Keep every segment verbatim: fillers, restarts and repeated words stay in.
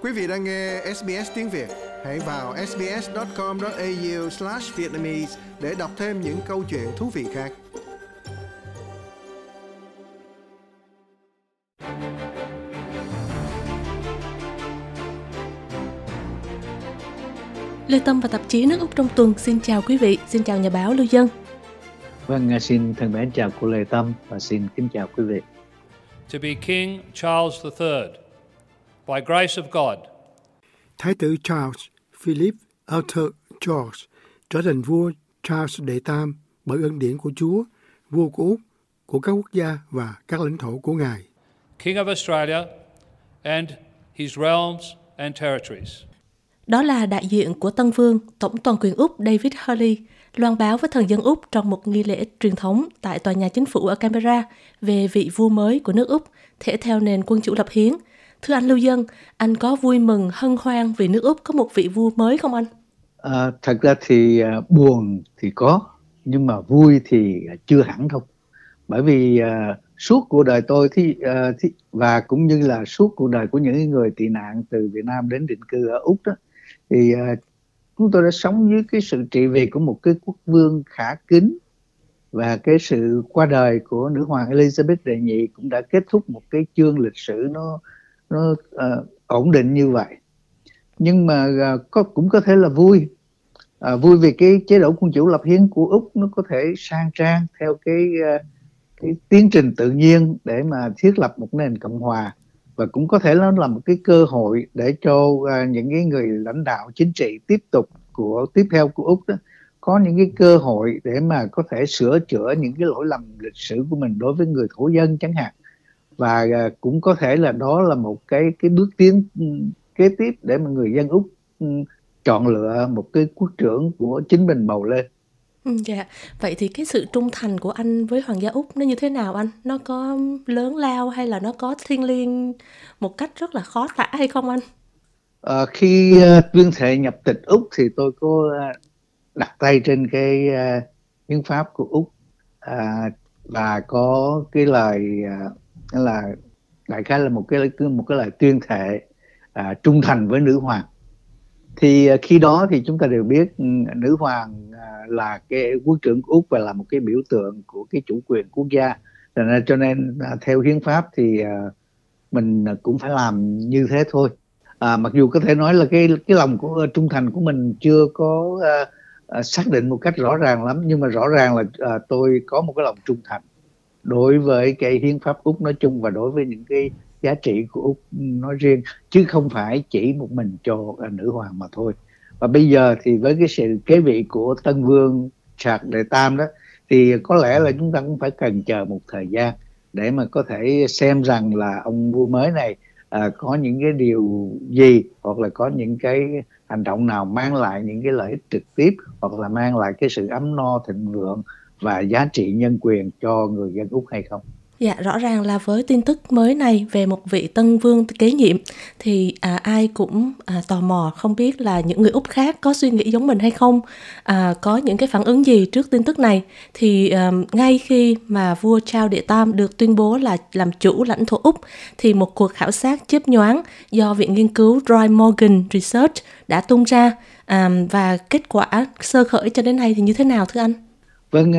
Quý vị đang nghe ét bê ét tiếng Việt. Hãy vào sbs chấm com chấm a u slash vietnamese để đọc thêm những câu chuyện thú vị khác. Lê Tâm và tạp chí Nước Úc trong tuần xin chào quý vị, xin chào nhà báo Lưu Dân. Vâng, xin thân mến chào cô Lê Tâm và xin kính chào quý vị. To be King Charles the third, by grace of God. Thái tử Charles Philip Arthur George trở thành vua Charles đệ tam bởi ân điển của Chúa, vua của Úc, của các quốc gia và các lãnh thổ của Ngài. King of Australia and his realms and territories. Đó là đại diện của Tân Vương, Tổng toàn quyền Úc David Hurley, loan báo với thần dân Úc trong một nghi lễ truyền thống tại tòa nhà chính phủ ở Canberra về vị vua mới của nước Úc, thể theo nền quân chủ lập hiến. Thưa anh Lưu Dân, anh có vui mừng hân hoan vì nước Úc có một vị vua mới không anh? À, thật ra thì uh, buồn thì có, nhưng mà vui thì uh, chưa hẳn đâu. Bởi vì uh, suốt cuộc đời tôi thì, uh, thì và cũng như là suốt cuộc đời của những người tị nạn từ Việt Nam đến định cư ở Úc đó, thì uh, chúng tôi đã sống dưới cái sự trị vì của một cái quốc vương khả kính, và cái sự qua đời của nữ hoàng Elizabeth đệ nhị cũng đã kết thúc một cái chương lịch sử nó nó uh, ổn định như vậy. Nhưng mà uh, có cũng có thể là vui, uh, vui vì cái chế độ quân chủ lập hiến của Úc nó có thể sang trang theo cái uh, cái tiến trình tự nhiên để mà thiết lập một nền cộng hòa, và cũng có thể nó là một cái cơ hội để cho uh, những cái người lãnh đạo chính trị tiếp tục của tiếp theo của Úc đó có những cái cơ hội để mà có thể sửa chữa những cái lỗi lầm lịch sử của mình đối với người thổ dân chẳng hạn. Và uh, cũng có thể là đó là một cái cái bước tiến um, kế tiếp để mà người dân Úc um, chọn lựa một cái quốc trưởng của chính mình bầu lên. Ừ, dạ. Vậy thì cái sự trung thành của anh với Hoàng gia Úc nó như thế nào anh? Nó có lớn lao hay là nó có thiêng liêng một cách rất là khó tả hay không anh? À, khi uh, tuyên thệ nhập tịch Úc thì tôi có uh, đặt tay trên cái uh, hiến pháp của Úc, uh, và có cái lời uh, là đại khái là một cái một cái lời tuyên thệ uh, trung thành với nữ hoàng. Thì uh, khi đó thì chúng ta đều biết uh, nữ hoàng uh, là cái quốc trưởng của Úc và là một cái biểu tượng của cái chủ quyền quốc gia. Nên, cho nên uh, theo hiến pháp thì uh, mình cũng phải làm như thế thôi. À, mặc dù có thể nói là cái cái lòng của uh, trung thành của mình chưa có uh, uh, xác định một cách rõ ràng lắm, nhưng mà rõ ràng là uh, tôi có một cái lòng trung thành đối với cái hiến pháp Úc nói chung và đối với những cái giá trị của Úc nói riêng, chứ không phải chỉ một mình cho uh, nữ hoàng mà thôi. Và bây giờ thì với cái sự kế vị của Tân Vương Charles đệ tam đó, thì có lẽ là chúng ta cũng phải cần chờ một thời gian để mà có thể xem rằng là ông vua mới này À, có những cái điều gì, hoặc là có những cái hành động nào mang lại những cái lợi ích trực tiếp, hoặc là mang lại cái sự ấm no thịnh vượng và giá trị nhân quyền cho người dân Úc hay không. Dạ, rõ ràng là với tin tức mới này về một vị tân vương kế nhiệm thì à, ai cũng à, tò mò không biết là những người Úc khác có suy nghĩ giống mình hay không, à, có những cái phản ứng gì trước tin tức này. Thì à, ngay khi mà vua Charles đệ tam được tuyên bố là làm chủ lãnh thổ Úc thì một cuộc khảo sát chớp nhoáng do Viện Nghiên cứu Roy Morgan Research đã tung ra, à, và kết quả sơ khởi cho đến nay thì như thế nào thưa anh? Vâng,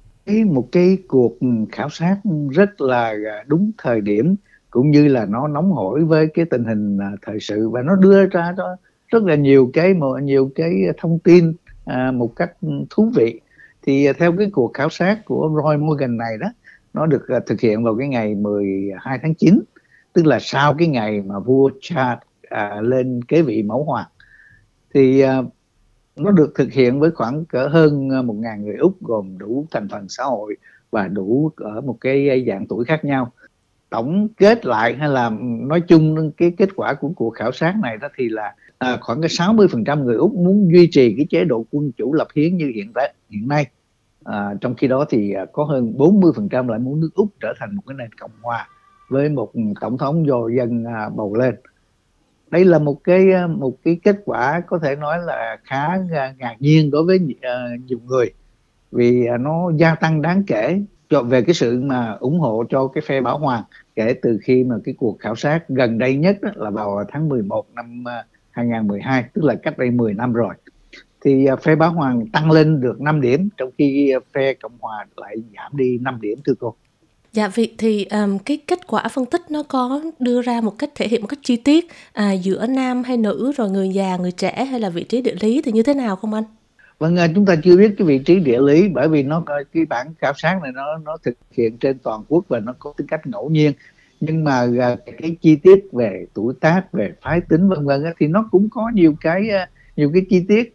một cái cuộc khảo sát rất là đúng thời điểm, cũng như là nó nóng hổi với cái tình hình thời sự, và nó đưa ra đó rất là nhiều cái nhiều cái thông tin à, một cách thú vị. Thì theo cái cuộc khảo sát của Roy Morgan này đó, nó được thực hiện vào cái ngày mười hai tháng chín, tức là sau cái ngày mà vua Charles à, lên kế vị mẫu hoàng. Thì à, nó được thực hiện với khoảng cỡ hơn một nghìn người Úc, gồm đủ thành phần xã hội và đủ ở một cái dạng tuổi khác nhau. Tổng kết lại hay là nói chung cái kết quả của cuộc khảo sát này đó thì là à, khoảng cái sáu mươi phần trăm người Úc muốn duy trì cái chế độ quân chủ lập hiến như hiện tại hiện nay. À, trong khi đó thì có hơn bốn mươi phần trăm lại muốn nước Úc trở thành một cái nền cộng hòa với một tổng thống do dân à, bầu lên. Đây là một cái một cái kết quả có thể nói là khá ngạc nhiên đối với uh, nhiều người, vì uh, nó gia tăng đáng kể cho về cái sự mà ủng hộ cho cái phe Bảo Hoàng kể từ khi mà cái cuộc khảo sát gần đây nhất đó, là vào tháng mười một năm hai không một hai, tức là cách đây mười năm rồi, thì phe Bảo Hoàng tăng lên được năm điểm, trong khi phe Cộng Hòa lại giảm đi năm điểm, thưa cô. Dạ, vì thì um, cái kết quả phân tích nó có đưa ra một cách thể hiện một cách chi tiết à, giữa nam hay nữ, rồi người già, người trẻ, hay là vị trí địa lý thì như thế nào không anh? Vâng, chúng ta chưa biết cái vị trí địa lý, bởi vì nó cái bản khảo sát này nó nó thực hiện trên toàn quốc và nó có tính cách ngẫu nhiên. Nhưng mà cái chi tiết về tuổi tác, về phái tính vân vân thì nó cũng có nhiều cái nhiều cái chi tiết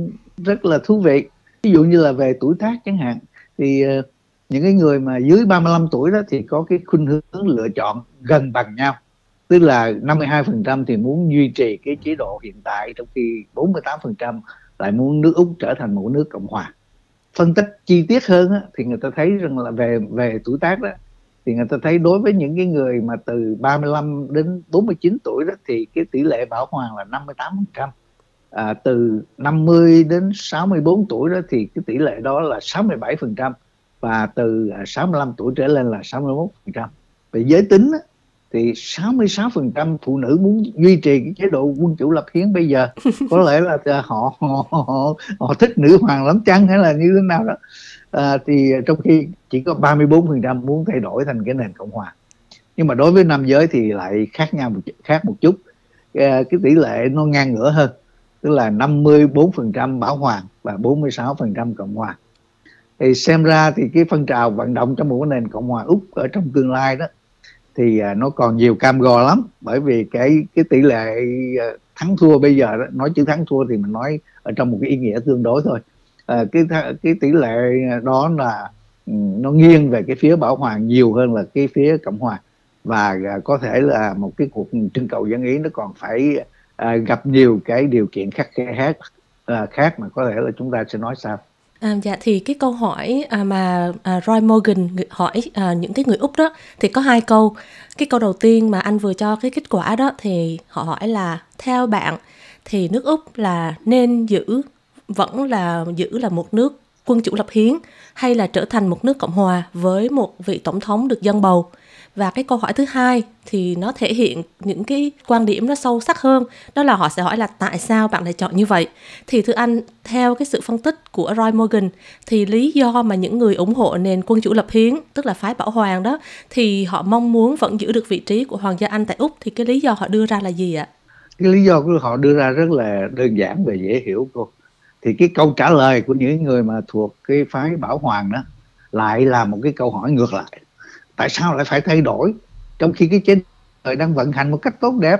rất là thú vị. Ví dụ như là về tuổi tác chẳng hạn, thì những cái người mà dưới ba mươi lăm tuổi đó thì có cái khuynh hướng lựa chọn gần bằng nhau, tức là năm mươi hai phần trăm thì muốn duy trì cái chế độ hiện tại, trong khi bốn mươi tám phần trăm lại muốn nước Úc trở thành một nước Cộng hòa. Phân tích chi tiết hơn á, thì người ta thấy rằng là về về tuổi tác đó, thì người ta thấy đối với những cái người mà từ ba mươi lăm đến bốn mươi chín tuổi đó thì cái tỷ lệ Bảo Hoàng là năm mươi tám phần trăm. À, từ năm mươi đến sáu mươi bốn tuổi đó thì cái tỷ lệ đó là sáu mươi bảy phần trăm, và từ sáu mươi lăm tuổi trở lên là sáu mươi mốt phần trăm. Về giới tính á, thì sáu mươi sáu phần trăm phụ nữ muốn duy trì cái chế độ quân chủ lập hiến bây giờ. Có lẽ là họ họ, họ họ thích nữ hoàng lắm chăng, hay là như thế nào đó. À, thì trong khi chỉ có ba mươi bốn phần trăm muốn thay đổi thành cái nền Cộng hòa. Nhưng mà đối với nam giới thì lại khác nhau một, khác một chút. À, cái tỷ lệ nó ngang ngửa hơn, tức là năm mươi bốn phần trăm Bảo Hoàng và bốn mươi sáu phần trăm Cộng hòa. Thì xem ra thì cái phong trào vận động trong một cái nền Cộng hòa Úc ở trong tương lai đó thì nó còn nhiều cam go lắm, bởi vì cái cái tỷ lệ thắng thua bây giờ đó, nói chữ thắng thua thì mình nói ở trong một cái ý nghĩa tương đối thôi. À, cái cái tỷ lệ đó là nó nghiêng về cái phía Bảo Hoàng nhiều hơn là cái phía Cộng hòa, và có thể là một cái cuộc trưng cầu dân ý nó còn phải à, gặp nhiều cái điều kiện khắc khe khác à, khác mà có thể là chúng ta sẽ nói sau. À, dạ thì cái câu hỏi à, mà à, Roy Morgan hỏi à, những cái người Úc đó thì có hai câu. Cái câu đầu tiên mà anh vừa cho cái kết quả đó thì họ hỏi là theo bạn thì nước Úc là nên giữ vẫn là giữ là một nước quân chủ lập hiến, hay là trở thành một nước Cộng hòa với một vị tổng thống được dân bầu. Và cái câu hỏi thứ hai thì nó thể hiện những cái quan điểm nó sâu sắc hơn, đó là họ sẽ hỏi là tại sao bạn lại chọn như vậy. Thì thưa anh, theo cái sự phân tích của Roy Morgan thì lý do mà những người ủng hộ nền quân chủ lập hiến, tức là phái Bảo Hoàng đó, thì họ mong muốn vẫn giữ được vị trí của Hoàng gia Anh tại Úc, thì cái lý do họ đưa ra là gì ạ? Cái lý do của họ đưa ra rất là đơn giản và dễ hiểu cô. Thì cái câu trả lời của những người mà thuộc cái phái Bảo Hoàng đó lại là một cái câu hỏi ngược lại. Tại sao lại phải thay đổi trong khi cái chế độ đang vận hành một cách tốt đẹp?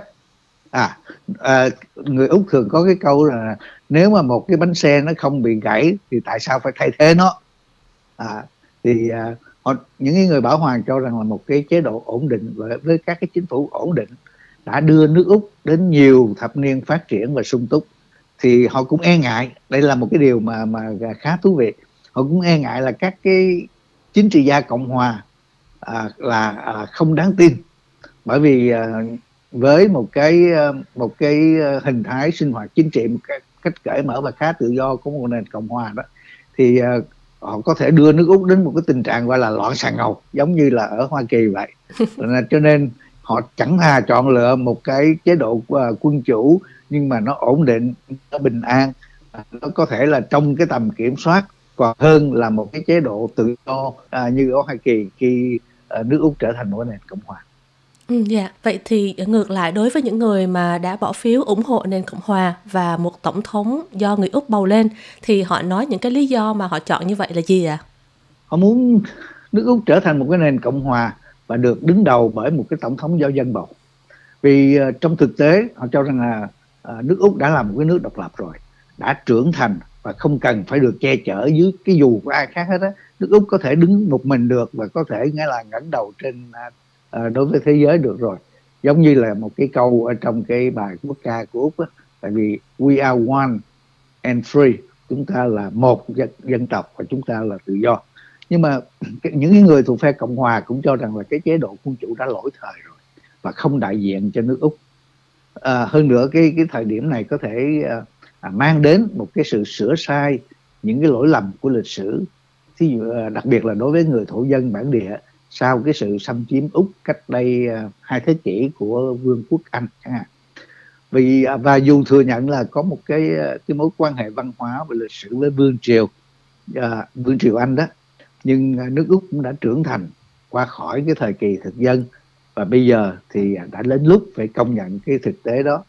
À, à, người Úc thường có cái câu là nếu mà một cái bánh xe nó không bị gãy thì tại sao phải thay thế nó? À, thì à, họ, những người Bảo Hoàng cho rằng là một cái chế độ ổn định với, với các cái chính phủ ổn định đã đưa nước Úc đến nhiều thập niên phát triển và sung túc. Thì họ cũng e ngại, đây là một cái điều mà mà khá thú vị, họ cũng e ngại là các cái chính trị gia Cộng hòa à, là à, không đáng tin, bởi vì à, với một cái một cái hình thái sinh hoạt chính trị một cách, cách cởi mở và khá tự do của một nền Cộng hòa đó, thì à, họ có thể đưa nước Úc đến một cái tình trạng gọi là loạn xà ngầu, giống như là ở Hoa Kỳ vậy. Cho nên họ chẳng thà chọn lựa một cái chế độ uh, quân chủ nhưng mà nó ổn định, nó bình an, nó có thể là trong cái tầm kiểm soát, còn hơn là một cái chế độ tự do uh, như ở Hoa Kỳ khi uh, nước Úc trở thành một nền Cộng hòa. Ừ, dạ. Vậy thì ngược lại, đối với những người mà đã bỏ phiếu ủng hộ nền Cộng hòa và một tổng thống do người Úc bầu lên, thì họ nói những cái lý do mà họ chọn như vậy là gì ạ? À? Họ muốn nước Úc trở thành một cái nền Cộng hòa và được đứng đầu bởi một cái tổng thống do dân bầu. Vì uh, trong thực tế họ cho rằng là uh, nước Úc đã là một cái nước độc lập rồi, đã trưởng thành và không cần phải được che chở dưới cái dù của ai khác hết á. Nước Úc có thể đứng một mình được và có thể nghĩa là ngẩng đầu trên uh, đối với thế giới được rồi. Giống như là một cái câu ở trong cái bài quốc ca của Úc á, tại vì we are one and free, chúng ta là một dân, dân tộc và chúng ta là tự do. Nhưng mà những người thuộc phe Cộng hòa cũng cho rằng là cái chế độ quân chủ đã lỗi thời rồi và không đại diện cho nước Úc. À, hơn nữa cái cái thời điểm này có thể à, mang đến một cái sự sửa sai những cái lỗi lầm của lịch sử. thí dụ à, đặc biệt là đối với người thổ dân bản địa sau cái sự xâm chiếm Úc cách đây à, hai thế kỷ của Vương quốc Anh chẳng hạn. Vì à, và dù thừa nhận là có một cái cái mối quan hệ văn hóa và lịch sử với vương triều à, vương triều Anh đó, nhưng à, nước Úc cũng đã trưởng thành qua khỏi cái thời kỳ thực dân, và bây giờ thì đã đến lúc phải công nhận cái thực tế đó.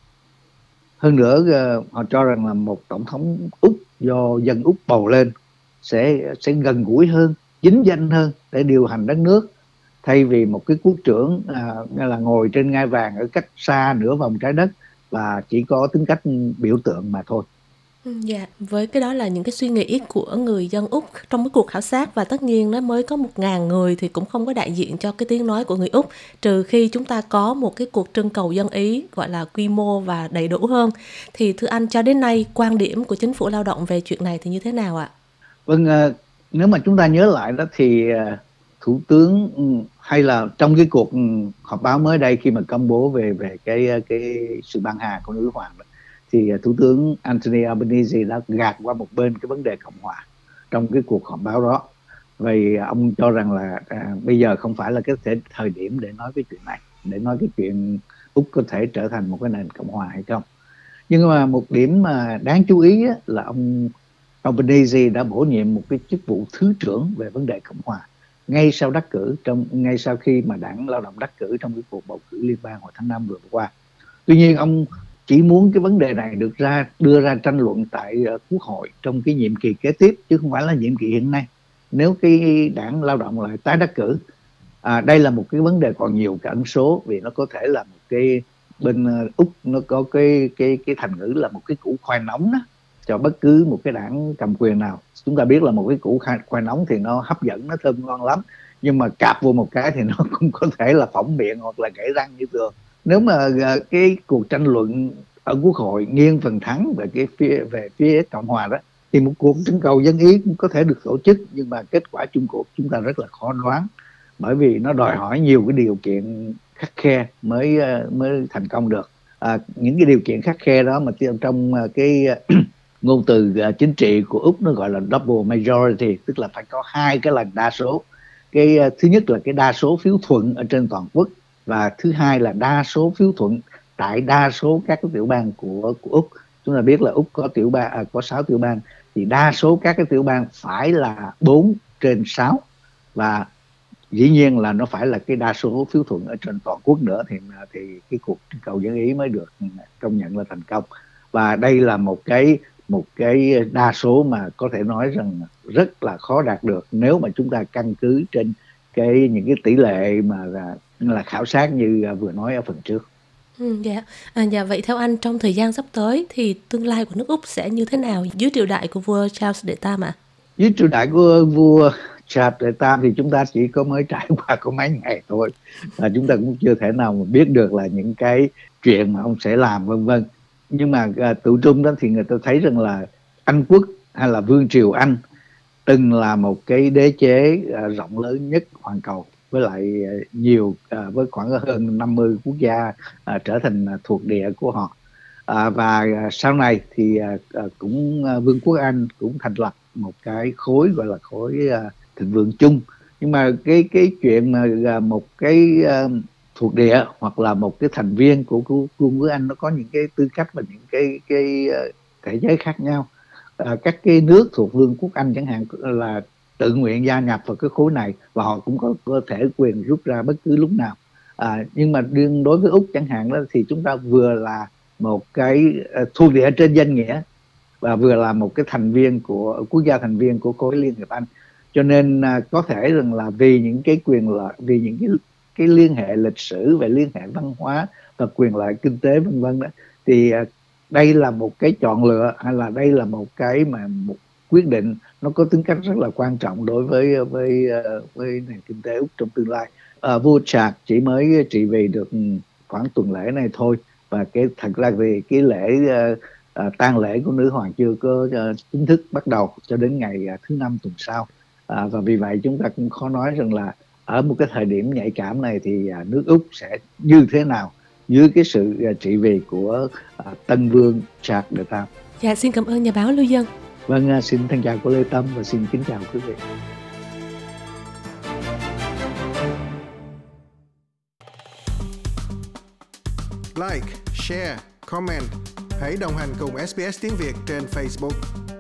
Hơn nữa uh, họ cho rằng là một tổng thống Úc do dân Úc bầu lên sẽ sẽ gần gũi hơn, chính danh hơn để điều hành đất nước, thay vì một cái quốc trưởng uh, là ngồi trên ngai vàng ở cách xa nửa vòng trái đất và chỉ có tính cách biểu tượng mà thôi. Dạ, với cái đó là những cái suy nghĩ của người dân Úc trong cái cuộc khảo sát, và tất nhiên nó mới có một ngàn người thì cũng không có đại diện cho cái tiếng nói của người Úc, trừ khi chúng ta có một cái cuộc trưng cầu dân ý gọi là quy mô và đầy đủ hơn. Thì thưa anh, cho đến nay quan điểm của chính phủ lao động về chuyện này thì như thế nào ạ? Vâng, uh, nếu mà chúng ta nhớ lại đó thì uh, Thủ tướng um, hay là trong cái cuộc um, họp báo mới đây khi mà công bố về về cái cái sự băng hà của nữ hoàng đó, thì Thủ tướng Anthony Albanese đã gạt qua một bên cái vấn đề Cộng hòa trong cái cuộc họp báo đó. Vậy ông cho rằng là à, bây giờ không phải là cái thể, thời điểm để nói cái chuyện này, để nói cái chuyện Úc có thể trở thành một cái nền Cộng hòa hay không. Nhưng mà một điểm mà đáng chú ý á, là ông Albanese đã bổ nhiệm một cái chức vụ thứ trưởng về vấn đề Cộng hòa ngay sau đắc cử trong ngay sau khi mà Đảng Lao động đắc cử trong cái cuộc bầu cử liên bang hồi tháng năm vừa qua. Tuy nhiên ông chỉ muốn cái vấn đề này được ra đưa ra tranh luận tại uh, Quốc hội trong cái nhiệm kỳ kế tiếp, chứ không phải là nhiệm kỳ hiện nay nếu cái Đảng Lao động lại tái đắc cử. À, đây là một cái vấn đề còn nhiều cái ẩn số, vì nó có thể là một cái bên uh, Úc nó có cái cái cái thành ngữ là một cái củ khoai nóng đó cho bất cứ một cái đảng cầm quyền nào. Chúng ta biết là một cái củ khoai, khoai nóng thì nó hấp dẫn, nó thơm ngon lắm, nhưng mà cạp vô một cái thì nó cũng có thể là phỏng miệng hoặc là gãy răng như thường. Nếu mà uh, cái cuộc tranh luận ở Quốc hội nghiêng phần thắng về cái phía về phía Cộng hòa đó, thì một cuộc trưng cầu dân ý cũng có thể được tổ chức, nhưng mà kết quả chung cuộc chúng ta rất là khó đoán, bởi vì nó đòi hỏi nhiều cái điều kiện khắt khe mới mới thành công được. À, những cái điều kiện khắt khe đó mà trong cái ngôn từ chính trị của Úc nó gọi là double majority, tức là phải có hai cái lần đa số. Cái thứ nhất là cái đa số phiếu thuận ở trên toàn quốc, và thứ hai là đa số phiếu thuận tại đa số các cái tiểu bang của của Úc. Chúng ta biết là Úc có tiểu bang à, có sáu tiểu bang, thì đa số các cái tiểu bang phải là bốn trên sáu, và dĩ nhiên là nó phải là cái đa số phiếu thuận ở trên toàn quốc nữa thì thì cái cuộc trưng cầu dân ý mới được công nhận là thành công. Và đây là một cái một cái đa số mà có thể nói rằng rất là khó đạt được nếu mà chúng ta căn cứ trên cái những cái tỷ lệ mà là, là khảo sát như vừa nói ở phần trước. Ừ, dạ. À, dạ vậy theo anh, trong thời gian sắp tới thì tương lai của nước Úc sẽ như thế nào dưới triều đại của vua Charles đệ Tam ạ? À? Dưới triều đại của vua Charles đệ Tam thì chúng ta chỉ có mới trải qua có mấy ngày thôi, và chúng ta cũng chưa thể nào mà biết được là những cái chuyện mà ông sẽ làm vân vân. Nhưng mà à, tự trung đó thì người ta thấy rằng là Anh quốc hay là vương triều Anh từng là một cái đế chế à, rộng lớn nhất toàn cầu, với lại nhiều à, với khoảng hơn năm mươi quốc gia à, trở thành à, thuộc địa của họ. À, và à, sau này thì à, cũng à, Vương quốc Anh cũng thành lập một cái khối gọi là khối à, thịnh vượng chung. Nhưng mà cái cái chuyện mà à, một cái à, thuộc địa hoặc là một cái thành viên của Vương quốc Anh nó có những cái tư cách và những cái cái uh, thể chế khác nhau. À, các cái nước thuộc Vương quốc Anh chẳng hạn là tự nguyện gia nhập vào cái khối này, và họ cũng có có thể quyền rút ra bất cứ lúc nào. À, nhưng mà riêng đối với Úc chẳng hạn đó thì chúng ta vừa là một cái uh, thuộc địa trên danh nghĩa và vừa là một cái thành viên của quốc gia thành viên của khối Liên hiệp Anh. Cho nên uh, có thể rằng là vì những cái quyền lợi, vì những cái cái liên hệ lịch sử, về liên hệ văn hóa và quyền lợi kinh tế vân vân đó, thì uh, đây là một cái chọn lựa, hay là đây là một cái mà một quyết định nó có tính cách rất là quan trọng đối với với với nền kinh tế Úc trong tương lai. À, vua Charles chỉ mới trị vì được khoảng tuần lễ này thôi, và cái thật ra về cái lễ uh, uh, tang lễ của nữ hoàng chưa có uh, chính thức bắt đầu cho đến ngày uh, thứ năm tuần sau. À, và vì vậy chúng ta cũng khó nói rằng là ở một cái thời điểm nhạy cảm này thì uh, nước Úc sẽ như thế nào dưới cái sự uh, trị vì của uh, tân vương Charles đệ Tam. Dạ, xin cảm ơn nhà báo Lưu Dân. Vâng, uh, xin thân chào cô Lê Tâm và xin kính chào quý vị. like, share, comment. Hãy đồng hành cùng ét bê ét Tiếng Việt trên Facebook.